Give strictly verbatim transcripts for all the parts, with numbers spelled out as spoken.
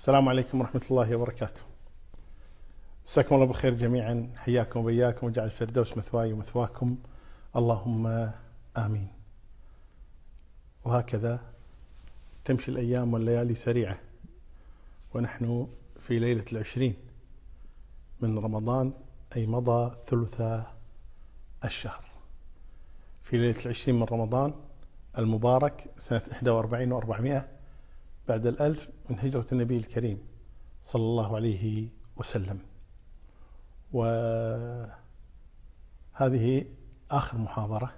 السلام عليكم ورحمة الله وبركاته. مساكم الله بالخير جميعا، حياكم وبياكم وجعل الفردوس مثواي ومثواكم، اللهم آمين. وهكذا تمشي الأيام والليالي سريعة، ونحن في ليلة العشرين من رمضان، أي مضى ثلث الشهر. في ليلة العشرين من رمضان المبارك سنة إحدى وأربعين وأربعمائة بعد الألف من هجرة النبي الكريم صلى الله عليه وسلم. وهذه آخر محاضرة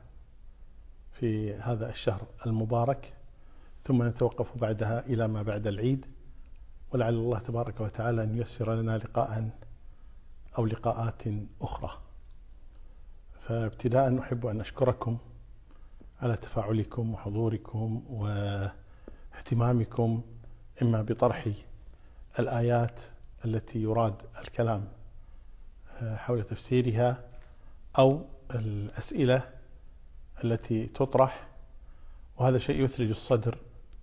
في هذا الشهر المبارك، ثم نتوقف بعدها إلى ما بعد العيد، ولعل الله تبارك وتعالى أن ييسر لنا لقاء أو لقاءات أخرى. فابتداء نحب أن نشكركم على تفاعلكم وحضوركم واهتمامكم، إما بطرح الآيات التي يراد الكلام حول تفسيرها، أو الأسئلة التي تطرح، وهذا شيء يثلج الصدر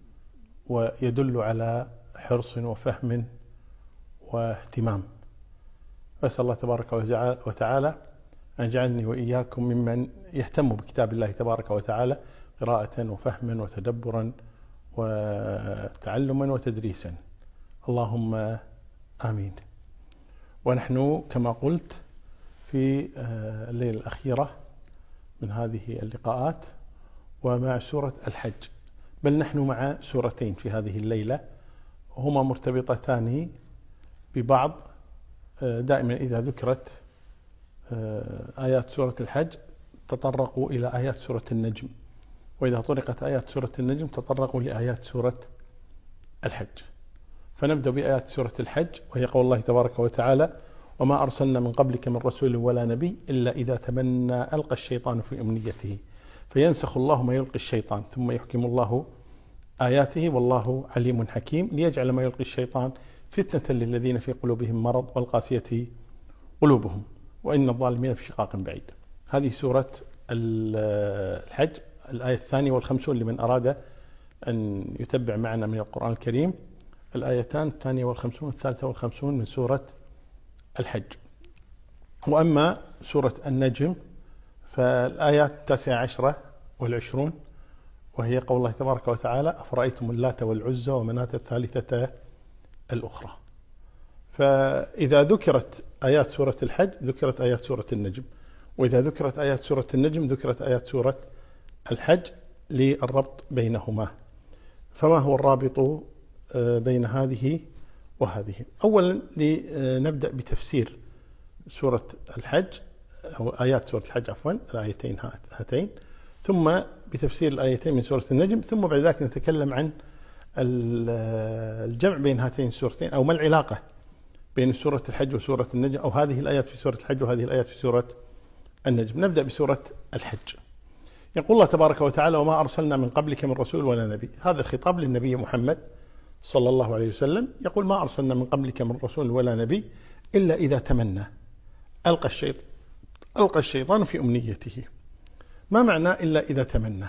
ويدل على حرص وفهم واهتمام. أسأل الله تبارك وتعالى أن يجعلني وإياكم ممن يهتم بكتاب الله تبارك وتعالى قراءة وفهما وتدبرا وتعلما وتدريسا، اللهم آمين. ونحن كما قلت في الليلة الأخيرة من هذه اللقاءات ومع سورة الحج، بل نحن مع سورتين في هذه الليلة، هما مرتبطتان ببعض. دائما إذا ذكرت آيات سورة الحج تطرقوا إلى آيات سورة النجم، وإذا طرقت آيات سورة النجم تطرقوا لآيات سورة الحج. فنبدأ بآيات سورة الحج، وهي قول الله تبارك وتعالى: وما أرسلنا من قبلك من رسول ولا نبي إلا إذا تمنى ألقى الشيطان في أمنيته فينسخ الله ما يلقي الشيطان ثم يحكم الله آياته والله عليم حكيم، ليجعل ما يلقي الشيطان فتنة للذين في قلوبهم مرض والقاسية قلوبهم وإن الظالمين في شقاق بعيد. هذه سورة الحج، الآية الثانية والخمسون لمن أراد أن يتبع معنا من القرآن الكريم، الآيتان الثانية والخمسون والثالثة والخمسون من سورة الحج. وأما سورة النجم فالآيات التاسعة عشرة والعشرون، وهي قول الله تبارك وتعالى: أفرأيتم اللات والعزى ومناة الثالثة الأخرى. فإذا ذكرت آيات سورة الحج ذكرت آيات سورة النجم، وإذا ذكرت آيات سورة النجم ذكرت آيات سورة الحج للربط بينهما. فما هو الرابط بين هذه وهذه؟ أولا نبدأ بتفسير سورة الحج أو آيات سورة الحج عفوا الآيتين هاتين، ثم بتفسير الآيتين من سورة النجم، ثم بعد ذلك نتكلم عن الجمع بين هاتين السورتين، أو ما العلاقة بين سورة الحج وسورة النجم، أو هذه الآيات في سورة الحج وهذه الآيات في سورة النجم. نبدأ بسورة الحج. يقول الله تبارك وتعالى: وما أرسلنا من قبلك من رسول ولا نبي. هذا الخطاب للنبي محمد صلى الله عليه وسلم، يقول: ما أرسلنا من قبلك من رسول ولا نبي إلا إذا تمنى ألقى الشيطان ألقى الشيطان في أمنيته. ما معنى إلا إذا تمنى؟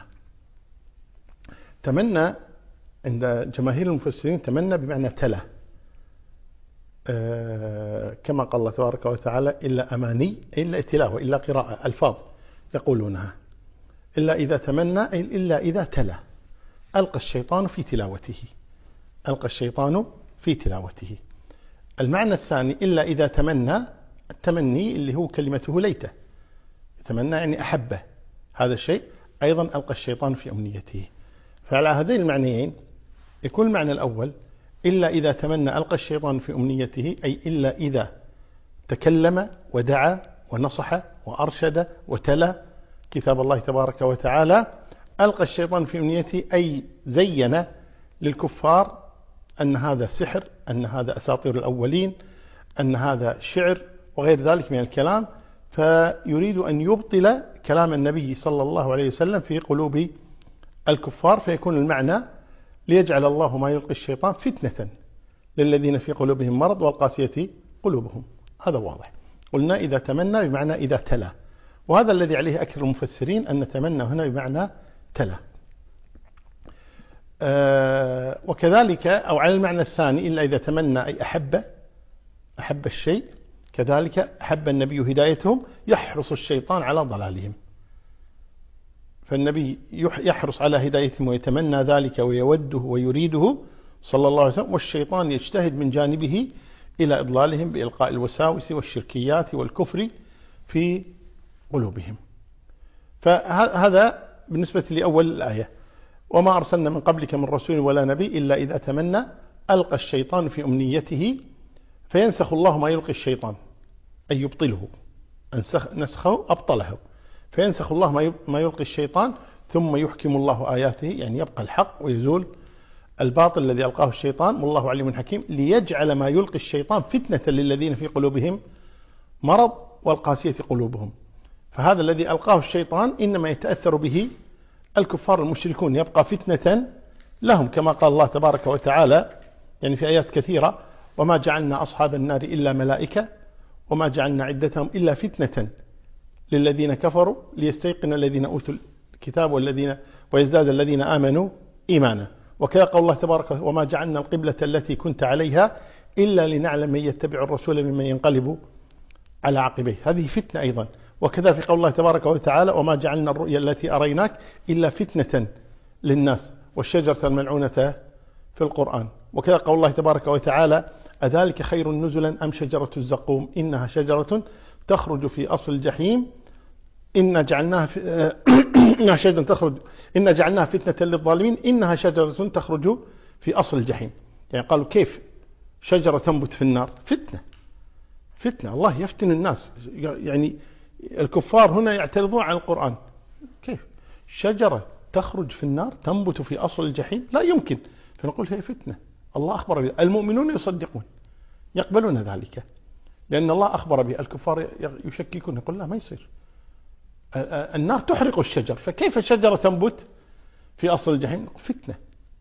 تمنى عند جماهير المفسرين تمنى بمعنى تلا، آه كما قال الله تبارك وتعالى: إلا أماني، إلا تلاوة، إلا قراءة، ألفاظ يقولونها. إلا إذا تمنى أي إلا إذا تلا ألقى الشيطان في تلاوته ألقى الشيطان في تلاوته. المعنى الثاني إلا إذا تمنى، التمني اللي هو كلمته ليته، يتمنى يعني أحبه هذا الشيء، أيضا ألقى الشيطان في أمنيته. فعلى هذين المعنيين يكون المعنى الأول إلا إذا تمنى ألقى الشيطان في أمنيته، أي إلا إذا تكلم ودعا ونصح وأرشد وتلا كتاب الله تبارك وتعالى ألقى الشيطان في أمنيته، أي زين للكفار أن هذا سحر، أن هذا أساطير الأولين، أن هذا شعر وغير ذلك من الكلام، فيريد أن يبطل كلام النبي صلى الله عليه وسلم في قلوب الكفار. فيكون المعنى: ليجعل الله ما يلقي الشيطان فتنة للذين في قلوبهم مرض والقاسية قلوبهم. هذا واضح. قلنا إذا تمنى بمعنى إذا تلا، وهذا الذي عليه أكثر المفسرين أن تمنى هنا بمعنى تلا. آه وكذلك أو على المعنى الثاني إلا إذا تمنى أي أحب أحب الشيء، كذلك أحب النبي هدايتهم يحرص الشيطان على ضلالهم. فالنبي يحرص على هدايتهم ويتمنى ذلك ويوده ويريده صلى الله عليه وسلم، والشيطان يجتهد من جانبه إلى إضلالهم بإلقاء الوساوس والشركيات والكفر في قلوبهم. فهذا بالنسبة لأول الآية: وما أرسلنا من قبلك من رسول ولا نبي إلا إذا تمنى ألقى الشيطان في أمنيته فينسخ الله ما يلقي الشيطان، أي يبطله، نسخه أبطله، فينسخ الله ما يلقي الشيطان ثم يحكم الله آياته، يعني يبقى الحق ويزول الباطل الذي ألقاه الشيطان، والله عليم حكيم، ليجعل ما يلقي الشيطان فتنة للذين في قلوبهم مرض والقاسية قلوبهم. فهذا الذي ألقاه الشيطان إنما يتأثر به الكفار المشركون، يبقى فتنة لهم، كما قال الله تبارك وتعالى يعني في آيات كثيرة: وما جعلنا أصحاب النار إلا ملائكة وما جعلنا عدتهم إلا فتنة للذين كفروا ليستيقن الذين أوتوا الكتاب والذين ويزداد الذين آمنوا إيمانا. وكذا قال الله تبارك وتعالى: وما جعلنا القبلة التي كنت عليها إلا لنعلم من يتبع الرسول ممن ينقلب على عقبيه. هذه فتنة أيضا. وكذا في قول الله تبارك وتعالى: وما جعلنا الرؤيا التي أريناك إلا فتنة للناس والشجرة الملعونة في القرآن. وكذا قول الله تبارك وتعالى: أذلك خير نزلا أم شجرة الزقوم إنها شجرة تخرج في أصل الجحيم إن جعلناها في إنها شجرة تخرج إن جعلناها فتنة للظالمين إنها شجرة تخرج في أصل الجحيم. يعني قالوا كيف شجرة تنبت في النار؟ فتنة فتنة، الله يفتن الناس. يعني الكفار هنا يعترضون على القرآن: كيف شجرة تخرج في النار تنبت في أصل الجحيم؟ لا يمكن. فنقول هي فتنة، الله أخبر بها، المؤمنون يصدقون يقبلون ذلك لأن الله أخبر به. الكفار يشككون، يقول لا ما يصير، النار تحرق الشجر، فكيف الشجرة تنبت في أصل الجحيم؟ فتنة،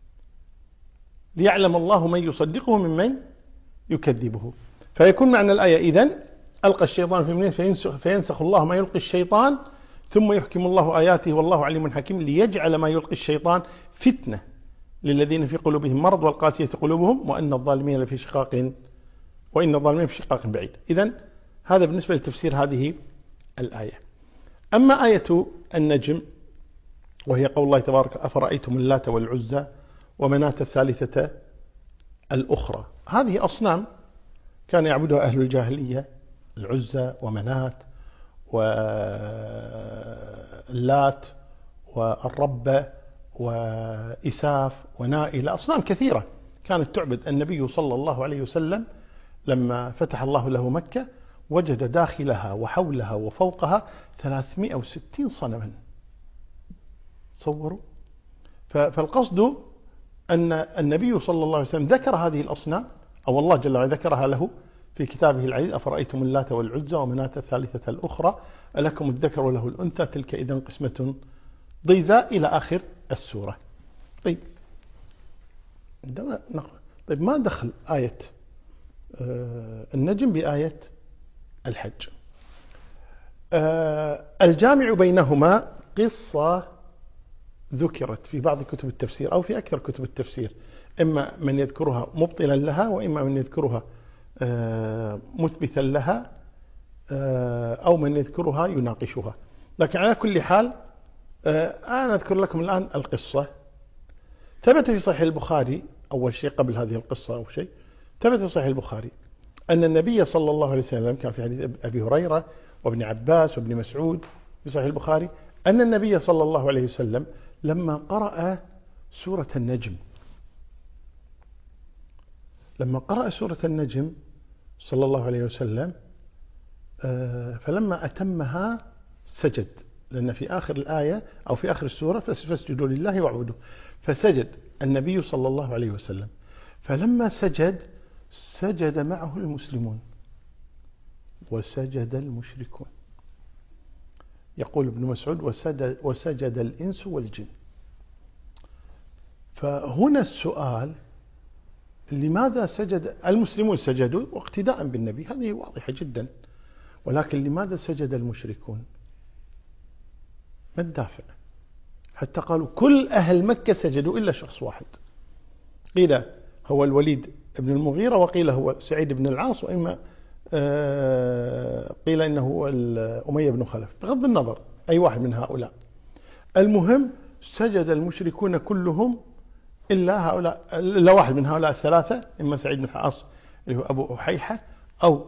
ليعلم الله من يصدقه ممن يكذبه. فيكون معنى الآية إذن: ألقى الشيطان في أمنيته فينسخ, فينسخ الله ما يلقي الشيطان ثم يحكم الله آياته والله عليم حكيم، ليجعل ما يلقي الشيطان فتنة للذين في قلوبهم مرض والقاسية قلوبهم وأن الظالمين لفي شقاق وإن الظالمين في شقاق بعيد. إذن هذا بالنسبة لتفسير هذه الآية. أما آية النجم وهي قول الله تبارك: أفرأيتم اللات والعزى ومناة الثالثة الأخرى. هذه أصنام كان يعبدها أهل الجاهلية، العزى ومناة واللات والربة وإساف ونائلة، أصنام كثيرة كانت تعبد. النبي صلى الله عليه وسلم لما فتح الله له مكة وجد داخلها وحولها وفوقها ثلاثمائة وستين صنما. تصوروا. فالقصد أن النبي صلى الله عليه وسلم ذكر هذه الأصنام، أو الله جل وعلا ذكرها له في كتابه العزيز: أفرأيتم اللات والعزى ومناة الثالثة الأخرى ألكم الذكر وله الأنثى تلك إذن قسمة ضيزى إلى آخر السورة. طيب طيب ما دخل آية النجم بآية الحج؟ الجامع بينهما قصة ذكرت في بعض كتب التفسير أو في أكثر كتب التفسير، إما من يذكرها مبطلا لها وإما من يذكرها مثبتا لها أو من يذكرها يناقشها. لكن على كل حال أنا أذكر لكم الآن القصة. ثبت في صحيح البخاري، أول شيء قبل هذه القصة أو شيء، ثبت في صحيح البخاري أن النبي صلى الله عليه وسلم كان في حديث أبي هريرة وابن عباس وابن مسعود في صحيح البخاري أن النبي صلى الله عليه وسلم لما قرأ سورة النجم لما قرأ سورة النجم صلى الله عليه وسلم فلما أتمها سجد، لأن في آخر الآية أو في آخر السورة فاسجدوا لله واعبدوا، فسجد النبي صلى الله عليه وسلم. فلما سجد سجد معه المسلمون وسجد المشركون. يقول ابن مسعود: وسجد, وسجد الإنس والجن. فهنا السؤال: لماذا سجد المسلمون؟ سجدوا واقتداء بالنبي، هذه واضحة جدا، ولكن لماذا سجد المشركون؟ ما الدافع؟ حتى قالوا كل أهل مكة سجدوا إلا شخص واحد، قيل هو الوليد بن المغيرة، وقيل هو سعيد بن العاص، وإما قيل إنه هو أمية بن خلف، بغض النظر أي واحد من هؤلاء. المهم سجد المشركون كلهم إلا هؤلاء، إلا واحد من هؤلاء الثلاثة، إما سعيد بن العاص اللي هو أبو أحيحة، أو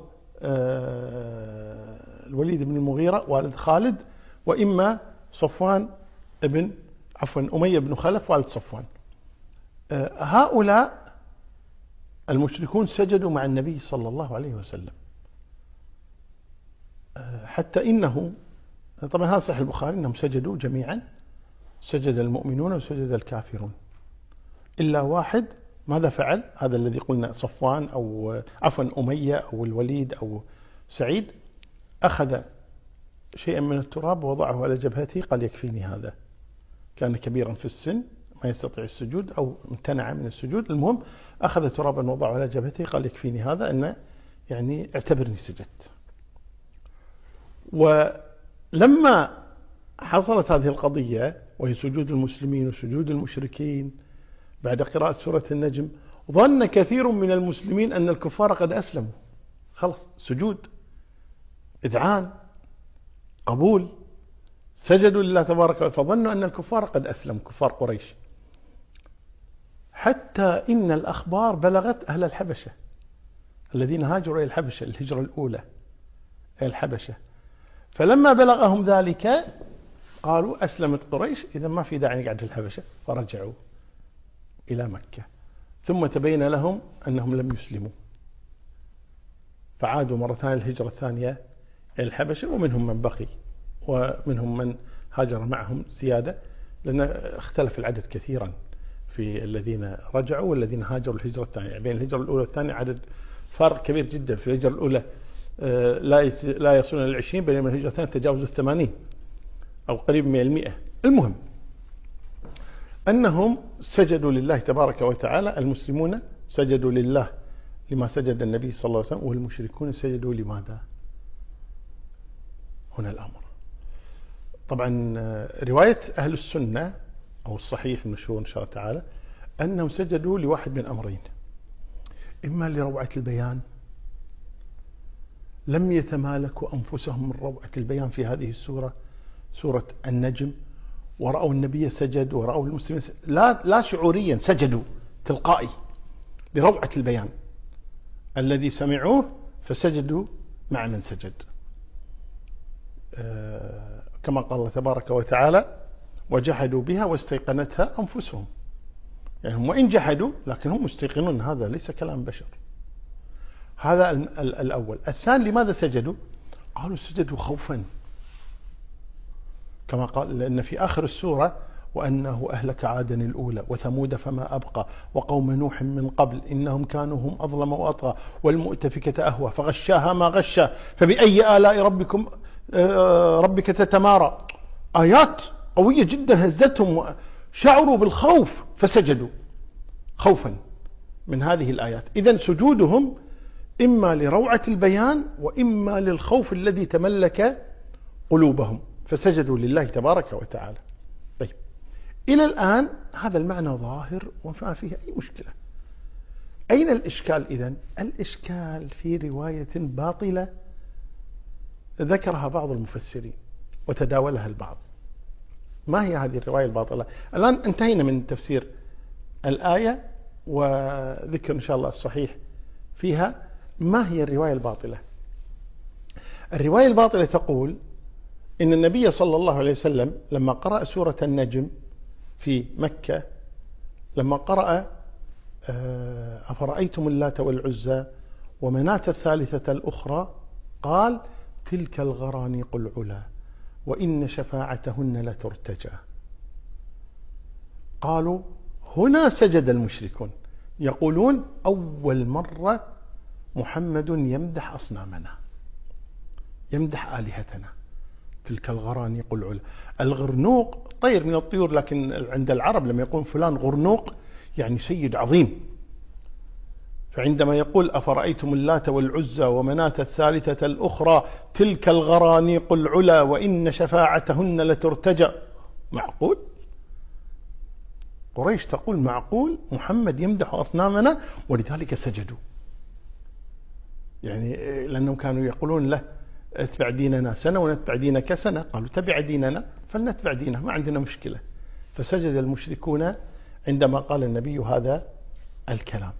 الوليد بن المغيرة والد خالد، وإما صفوان ابن عفوا أمية بن خلف والد صفوان. هؤلاء المشركون سجدوا مع النبي صلى الله عليه وسلم، حتى إنه طبعا هذا صحيح البخاري أنهم سجدوا جميعا، سجد المؤمنون وسجد الكافرون إلا واحد. ماذا فعل؟ هذا الذي قلنا صفوان أو عفوا أمية أو الوليد أو سعيد، أخذ شيئا من التراب ووضعه على جبهته، قال يكفيني هذا. كان كبيرا في السن ما يستطيع السجود أو امتنع من السجود، المهم أخذ ترابا ووضعه على جبهته، قال يكفيني هذا، أن يعني اعتبرني سجدت. ولما حصلت هذه القضية وهي سجود المسلمين وسجود المشركين بعد قراءة سورة النجم، ظن كثير من المسلمين أن الكفار قد أسلموا، خلص سجود إذعان قبول، سجدوا لله تبارك وتعالى، فظنوا أن الكفار قد أسلموا، كفار قريش. حتى إن الأخبار بلغت أهل الحبشة الذين هاجروا إلى الحبشة الهجرة الأولى إلى الحبشة، فلما بلغهم ذلك قالوا أسلمت قريش، إذا ما في داعي نقعد في الحبشة، فرجعوا إلى مكة. ثم تبين لهم أنهم لم يسلموا، فعادوا مرة ثانية الهجرة الثانية إلى الحبشة، ومنهم من بقي ومنهم من هاجر معهم زيادة، لأن اختلف العدد كثيرا في الذين رجعوا والذين هاجروا الهجرة الثانية. بين الهجرة الأولى والثانية عدد فرق كبير جدا. في الهجرة الأولى لا لا يصلون إلى العشرين، بينما الهجرة الثانية تجاوز الثمانين أو قريب من المئة. المهم أنهم سجدوا لله تبارك وتعالى، المسلمون سجدوا لله لما سجد النبي صلى الله عليه وسلم، والمشركون سجدوا لماذا؟ هنا الأمر. طبعا رواية أهل السنة أو الصحيح المشهور إن شاء الله تعالى أنهم سجدوا لواحد من أمرين: إما لروعة البيان، لم يتمالكوا أنفسهم من روعة البيان في هذه السورة، سورة النجم، ورأوا النبي سجد ورأوا المسلمين سجد. لا, لا شعوريا سجدوا تلقائي لروعة البيان الذي سمعوه، فسجدوا مع من سجد. آه كما قال الله تبارك وتعالى: وجحدوا بها واستيقنتها أنفسهم. يعني هم وإن جحدوا لكن هم مستيقنون، هذا ليس كلام بشر. هذا الأول. الثاني: لماذا سجدوا؟ قالوا سجدوا خوفا، كما قال: لأن في آخر السورة: وأنه أهلك عادا الأولى وثمود فما أبقى وقوم نوح من قبل إنهم كانوا هم أظلم وأطغى والمؤتفكة أهوى فغشاها ما غشا فبأي آلاء ربكم ربك تتمارى. آيات قوية جدا هزتهم، شعروا بالخوف فسجدوا خوفا من هذه الآيات. إذن سجودهم إما لروعة البيان وإما للخوف الذي تملك قلوبهم، فسجدوا لله تبارك وتعالى. طيب، إلى الآن هذا المعنى ظاهر وما فيه أي مشكلة. أين الإشكال إذن؟ الإشكال في رواية باطلة ذكرها بعض المفسرين وتداولها البعض. ما هي هذه الرواية الباطلة؟ الآن انتهينا من تفسير الآية وذكر إن شاء الله الصحيح فيها. ما هي الرواية الباطلة؟ الرواية الباطلة تقول إن النبي صلى الله عليه وسلم لما قرأ سورة النجم في مكة، لما قرأ أفرأيتم اللات والعزى ومناة الثالثة الأخرى، قال: تلك الغرانيق العلا وإن شفاعتهن لترتجى. قالوا هنا سجد المشركون، يقولون أول مرة محمد يمدح أصنامنا، يمدح آلهتنا. تلك الغرانيق العلا. الغرنوق طير من الطيور، لكن عند العرب لما يقول فلان غرنوق يعني سيد عظيم. فعندما يقول أفرأيتم اللات والعزى ومناة الثالثة الأخرى تلك الغرانيق العلا وإن شفاعتهن لترتجى، معقول؟ قريش تقول معقول محمد يمدح أصنامنا، ولذلك سجدوا. يعني لأنهم كانوا يقولون له اتبع ديننا سنة ونتبع دينك سنة، قالوا تبع ديننا فلنتبع دينه، ما عندنا مشكلة. فسجد المشركون عندما قال النبي هذا الكلام.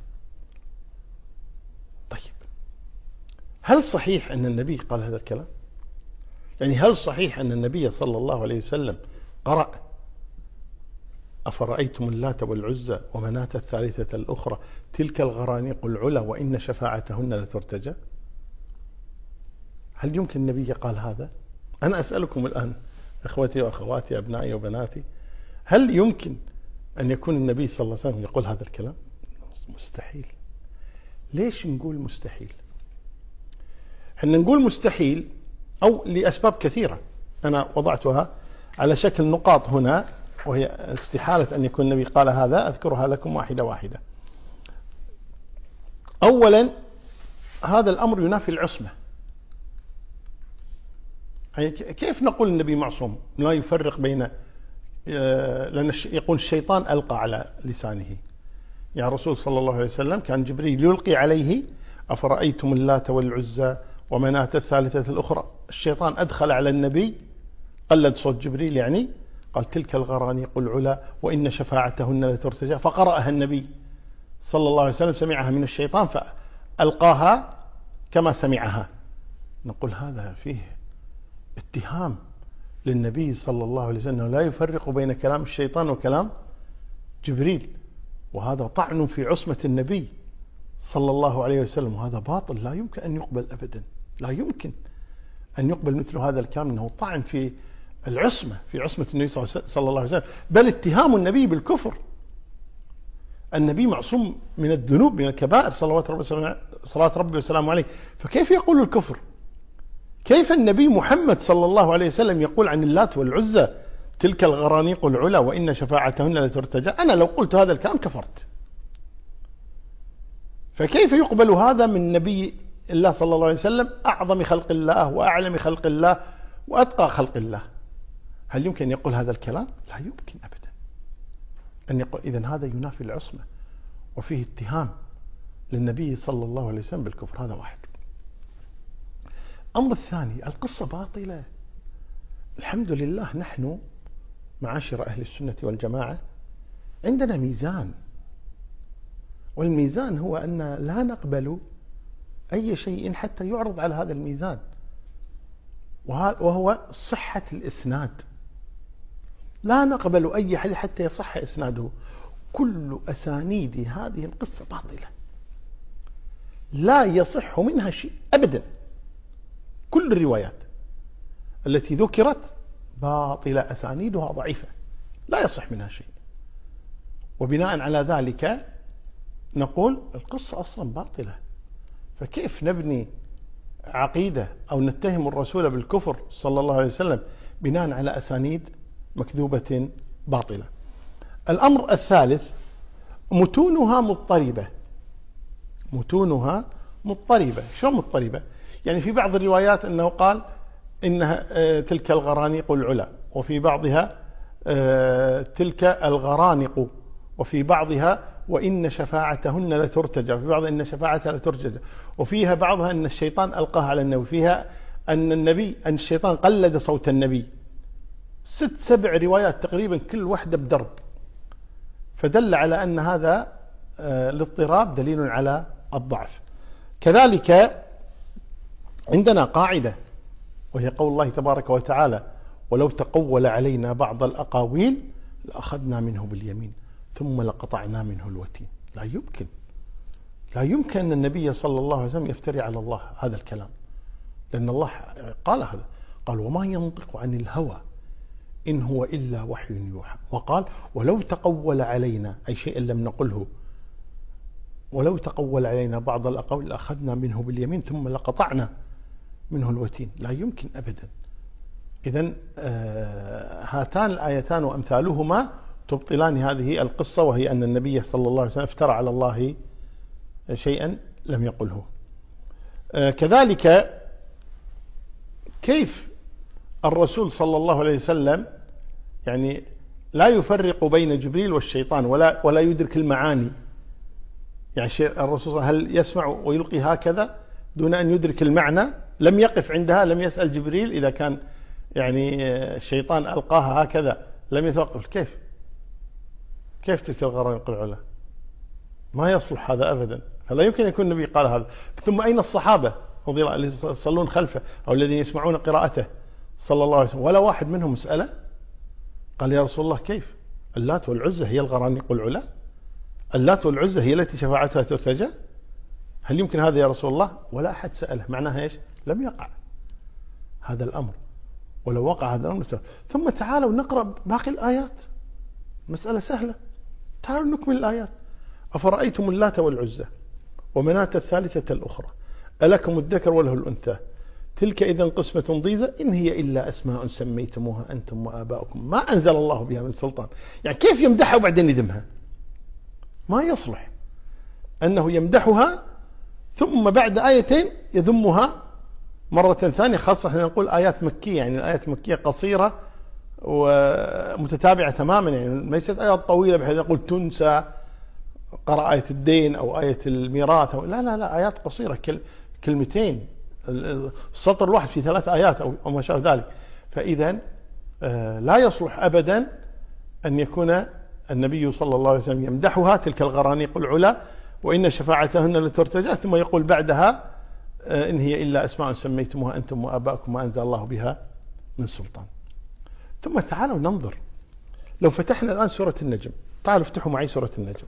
طيب، هل صحيح أن النبي قال هذا الكلام؟ يعني هل صحيح أن النبي صلى الله عليه وسلم قرأ أفرأيتم اللات والعزى ومناة الثالثة الأخرى تلك الغرانيق العلا وإن شفاعتهن لترتجى؟ هل يمكن النبي قال هذا؟ أنا أسألكم الآن إخوتي وأخواتي أبنائي وبناتي، هل يمكن أن يكون النبي صلى الله عليه وسلم يقول هذا الكلام؟ مستحيل. ليش نقول مستحيل؟ حنا نقول مستحيل أو لأسباب كثيرة أنا وضعتها على شكل نقاط هنا، وهي استحالة أن يكون النبي قال هذا، أذكرها لكم واحدة واحدة. أولا، هذا الأمر ينافي العصمة. يعني كيف نقول النبي معصوم لا يفرق بين، لأن يقول الشيطان ألقى على لسانه. يعني الرسول صلى الله عليه وسلم كان جبريل يلقي عليه أفرأيتم اللات والعزى ومناة الثالثة الأخرى، الشيطان أدخل على النبي، قلد صوت جبريل، يعني قال تلك الغرانيق العلا وإن شفاعتهن لترتجى، فقرأها النبي صلى الله عليه وسلم، سمعها من الشيطان فألقاها كما سمعها. نقول هذا فيه اتهام للنبي صلى الله عليه وسلم لا يفرق بين كلام الشيطان وكلام جبريل، وهذا طعن في عصمة النبي صلى الله عليه وسلم، وهذا باطل لا يمكن أن يقبل أبدا. لا يمكن أن يقبل مثل هذا الكلام، أنه طعن في العصمة، في عصمة النبي صلى الله عليه وسلم، بل اتهام النبي بالكفر. النبي معصوم من الذنوب، من الكبائر، صلوات ربي صلوات ربي وسلامه عليه، فكيف يقول الكفر؟ كيف النبي محمد صلى الله عليه وسلم يقول عن اللات والعزى تلك الغرانيق العلا وإن شفاعتهن لترتجى؟ أنا لو قلت هذا الكلام كفرت. فكيف يقبل هذا من نبي الله صلى الله عليه وسلم، أعظم خلق الله وأعلم خلق الله وأتقى خلق الله؟ هل يمكن أن يقول هذا الكلام؟ لا يمكن أبدا أن يقول. إذن هذا ينافي العصمة وفيه اتهام للنبي صلى الله عليه وسلم بالكفر. هذا واحد. أمر الثاني، القصة باطلة. الحمد لله نحن معاشر أهل السنة والجماعة عندنا ميزان، والميزان هو أن لا نقبل أي شيء حتى يعرض على هذا الميزان، وهو صحة الإسناد. لا نقبل أي حديث حتى يصح إسناده. كل أسانيد هذه القصة باطلة، لا يصح منها شيء أبدا. كل الروايات التي ذكرت باطلة، أسانيدها ضعيفة، لا يصح منها شيء. وبناء على ذلك نقول القصة أصلا باطلة. فكيف نبني عقيدة أو نتهم الرسول بالكفر صلى الله عليه وسلم بناء على أسانيد مكذوبة باطلة؟ الأمر الثالث، متونها مضطربة. متونها مضطربة. شو مضطربة؟ يعني في بعض الروايات أنه قال إنها تلك الغرانيق العلا، وفي بعضها تلك الغرانق، وفي بعضها وإن شفاعتهن لترتجى، وفي بعضها إن شفاعتها لترتجى، وفيها بعضها أن الشيطان ألقاها على النبي، فيها أن النبي أن الشيطان قلد صوت النبي. ست سبع روايات تقريبا، كل واحدة بدرب. فدل على أن هذا الاضطراب دليل على الضعف. كذلك عندنا قاعدة، وهي قول الله تبارك وتعالى ولو تقول علينا بعض الأقاويل لأخذنا منه باليمين ثم لقطعنا منه الوتين. لا يمكن لا يمكن أن النبي صلى الله عليه وسلم يفتري على الله هذا الكلام، لأن الله قال هذا، قال وما ينطق عن الهوى إن هو إلا وحي يوحى. وقال ولو تقول علينا، أي شيء لم نقله، ولو تقول علينا بعض الأقاويل لأخذنا منه باليمين ثم لقطعنا منه الوتين. لا يمكن أبدا. إذن آه هاتان الآيتان وأمثالهما تبطلان هذه القصة، وهي أن النبي صلى الله عليه وسلم افترى على الله شيئا لم يقله. آه كذلك كيف الرسول صلى الله عليه وسلم يعني لا يفرق بين جبريل والشيطان ولا ولا يدرك المعاني. يعني الرسول هل يسمع ويلقي هكذا دون أن يدرك المعنى؟ لم يقف عندها، لم يسأل جبريل إذا كان يعني الشيطان ألقاها هكذا لم يتوقف. كيف كيف تلك الغرانيق العلا؟ ما يصلح هذا أبدا، فلا يمكن يكون النبي قال هذا. ثم أين الصحابة رضي الله عنهم يصلون خلفه أو الذين يسمعون قراءته صلى الله عليه وسلم؟ ولا واحد منهم مسألة قال يا رسول الله كيف؟ اللات والعزى هي الغرانيق العلا؟ اللات والعزى هي التي شفاعتها ترتجى؟ هل يمكن هذا يا رسول الله؟ ولا أحد سأله. معناها إيش؟ لم يقع هذا الأمر. ولو وقع هذا الأمر سهل. ثم تعالوا نقرأ باقي الآيات، مسألة سهلة. تعالوا نكمل الآيات. أفرأيتم اللات والعزى ومناة الثالثة الأخرى ألكم الذكر وله الأنثى تلك إذا قسمة ضيزى إن هي إلا أسماء سميتموها أنتم وآباؤكم ما أنزل الله بها من سلطان. يعني كيف يمدحها وبعدين يذمها؟ ما يصلح أنه يمدحها ثم بعد آيتين يذمها مرة ثانية، خاصة احنا نقول آيات مكية، يعني الآيات المكية قصيرة ومتتابعة تماما، يعني ليست آيات طويلة بحيث نقول تنسى قرأ آية الدين أو آية الميراث أو لا لا لا آيات قصيرة كل كلمتين، السطر الواحد في ثلاث آيات أو ما شابه ذلك. فإذا لا يصلح أبدا أن يكون النبي صلى الله عليه وسلم يمدحها تلك الغرانيق العلا وإن شفاعتهن لترتجى ثم يقول بعدها إن هي إلا أسماء سميتموها أنتم وآباؤكم ما أنزل الله بها من سلطان. ثم تعالوا ننظر، لو فتحنا الآن سورة النجم، تعالوا افتحوا معي سورة النجم،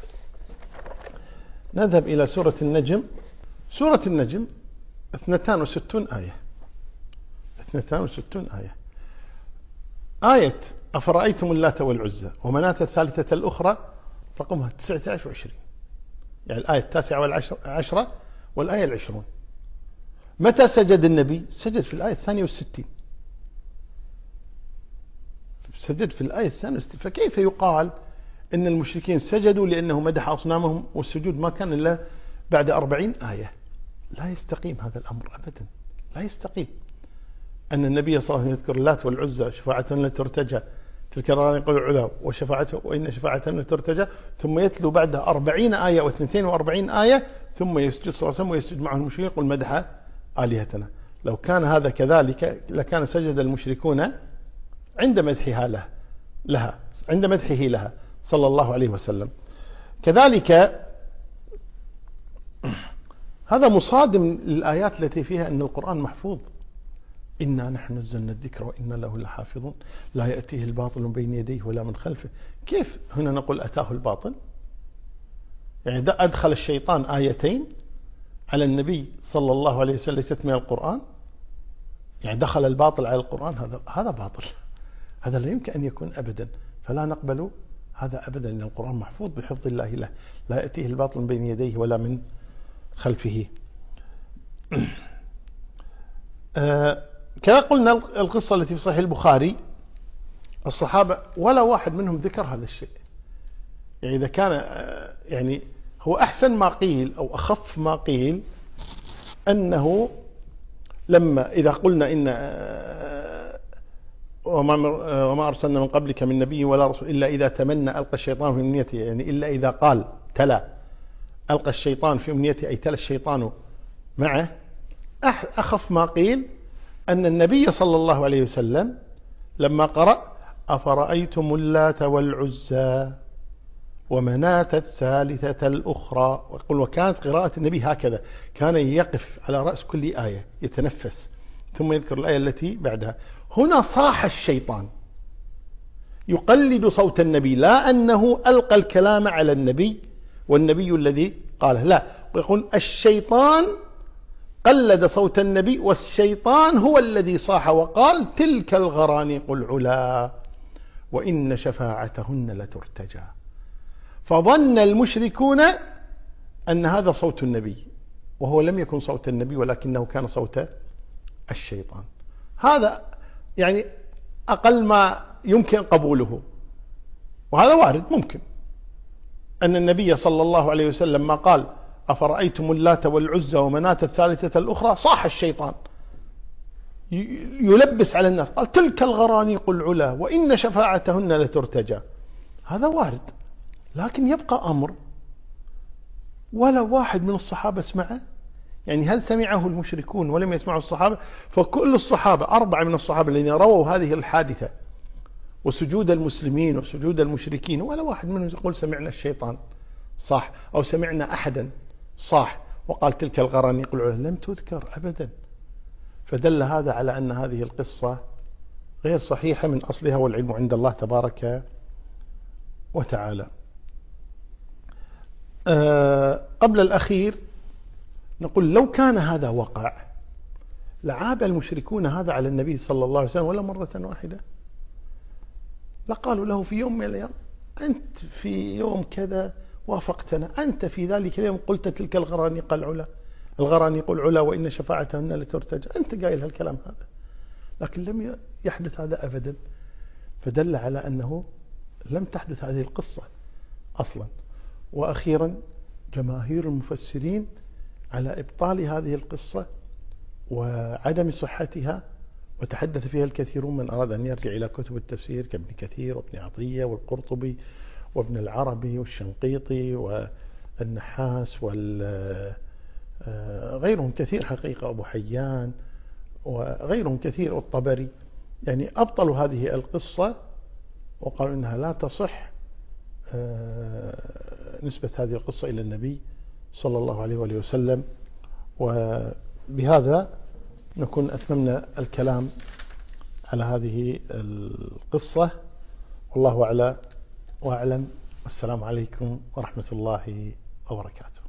نذهب إلى سورة النجم. سورة النجم اثنتان وستون آية، اثنتان وستون آية. آية أفرأيتم اللات والعزى ومناة الثالثة الأخرى رقمها تسعة عشر وعشرين، يعني الآية التاسعة والعشرة والآية العشرون. متى سجد النبي؟ سجد في الآية الثانية والستين، سجد في الآية الثانية والستين. فكيف يقال إن المشركين سجدوا لأنه مدح أصنامهم والسجود ما كان إلا بعد أربعين آية؟ لا يستقيم هذا الأمر أبدا، لا يستقيم أن النبي صلى الله عليه وسلم يذكر اللات والعزى شفاعتهن لترتجى تلك الغرانيق العلا وشفاعته وإن شفاعتهن لترتجى ثم يتلو بعدها أربعين آية واثنتين وأربعين آية ثم يسجد صلى الله عليه وسلم ويسجد معه المشركين يقول مدح آلهتنا. لو كان هذا كذلك لكان سجد المشركون عند مدحها له لها عند مدحه لها صلى الله عليه وسلم. كذلك هذا مصادم للآيات التي فيها أن القرآن محفوظ، إنا نحن نزلنا الذكر وإنا له لحافظون لا يأتيه الباطل من بين يديه ولا من خلفه. كيف هنا نقول أتاه الباطل؟ يعني أدخل الشيطان آيتين على النبي صلى الله عليه وسلم ليست من القرآن، يعني دخل الباطل على القرآن. هذا هذا باطل، هذا لا يمكن أن يكون أبدا، فلا نقبل هذا أبدا، لأن القرآن محفوظ بحفظ الله له لا يأتيه الباطل من بين يديه ولا من خلفه. آه كما قلنا القصة التي في صحيح البخاري الصحابة ولا واحد منهم ذكر هذا الشيء. يعني إذا كان آه يعني هو أحسن ما قيل أو أخف ما قيل أنه لما إذا قلنا إن آه وما, وما أرسلنا من قبلك من نبي ولا رسول إلا إذا تمنى ألقى الشيطان في أمنيته، يعني إلا إذا قال تلا ألقى الشيطان في أمنيته أي تلا الشيطان معه، أخف ما قيل أن النبي صلى الله عليه وسلم لما قرأ أفرأيتم اللات والعزى ومناة الثالثة الأخرى، ويقول وكانت قراءة النبي هكذا، كان يقف على رأس كل آية يتنفس ثم يذكر الآية التي بعدها. هنا صاح الشيطان يقلد صوت النبي، لا أنه ألقى الكلام على النبي والنبي الذي قاله، لا، ويقول الشيطان قلد صوت النبي والشيطان هو الذي صاح وقال تلك الغرانيق العلا وإن شفاعتهن لترتجى. فظن المشركون أن هذا صوت النبي وهو لم يكن صوت النبي ولكنه كان صوت الشيطان. هذا يعني أقل ما يمكن قبوله، وهذا وارد ممكن أن النبي صلى الله عليه وسلم ما قال أفرأيتم اللات والعزى ومناة الثالثة الأخرى صاح الشيطان، يلبس على الناس، قال تلك الغرانيق العلا وإن شفاعتهن لترتجى. هذا وارد، لكن يبقى أمر ولا واحد من الصحابة سمعه. يعني هل سمعه المشركون ولم يسمعوا الصحابة؟ فكل الصحابة، أربعة من الصحابة الذين رووا هذه الحادثة وسجود المسلمين وسجود المشركين، ولا واحد منهم يقول سمعنا الشيطان صح أو سمعنا أحدا صح وقال تلك الغرانيق العلا، لم تذكر أبدا. فدل هذا على أن هذه القصة غير صحيحة من أصلها، والعلم عند الله تبارك وتعالى. أه قبل الأخير نقول لو كان هذا وقع لعاب المشركون هذا على النبي صلى الله عليه وسلم ولا مرة واحدة، لقالوا له في يوم من الأيام أنت في يوم كذا وافقتنا، أنت في ذلك اليوم قلت تلك الغرانيق العلا الغرانيق العلا وإن شفاعتهن لترتجى، أنت قايل هالكلام هذا، لكن لم يحدث هذا أبدا. فدل على أنه لم تحدث هذه القصة أصلا. وأخيرا جماهير المفسرين على إبطال هذه القصة وعدم صحتها، وتحدث فيها الكثيرون، من أراد أن يرجع إلى كتب التفسير كابن كثير وابن عطية والقرطبي وابن العربي والشنقيطي والنحاس وغيرهم كثير حقيقة، أبو حيان وغيرهم كثير والطبري، يعني أبطلوا هذه القصة وقالوا إنها لا تصح نسبة هذه القصة إلى النبي صلى الله عليه وآله وسلم. وبهذا نكون أتممنا الكلام على هذه القصة، والله أعلى وأعلم. والسلام عليكم ورحمة الله وبركاته.